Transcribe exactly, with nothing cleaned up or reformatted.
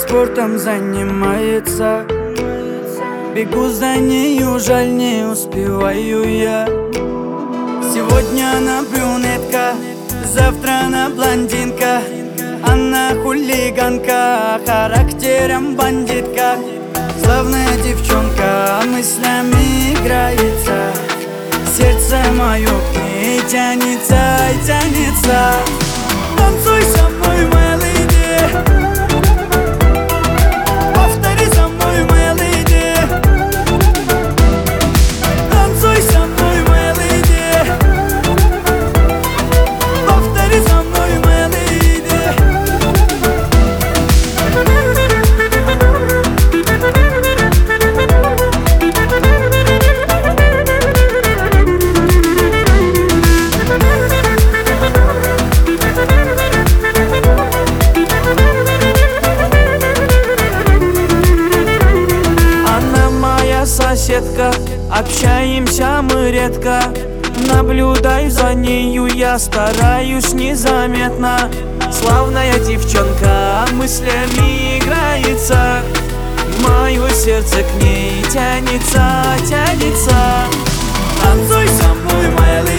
спортом занимается. Бегу за нею, жаль, не успеваю я. Сегодня она брюнетка, завтра она блондинка. Она хулиганка, характером бандитка. Славная девчонка, мыслями играется. Сердце мое к ней тянется и тянется. Танцуй со мной, моя леди. Повтори за мной, моя леди. Танцуй со мной, моя леди. Повтори за мной, моя леди. Соседка, общаемся мы редко. Наблюдаю за нею, я стараюсь незаметно. Славная девчонка, мыслями играется. Мое сердце к ней тянется, тянется. Танцуй со мной, моя леди.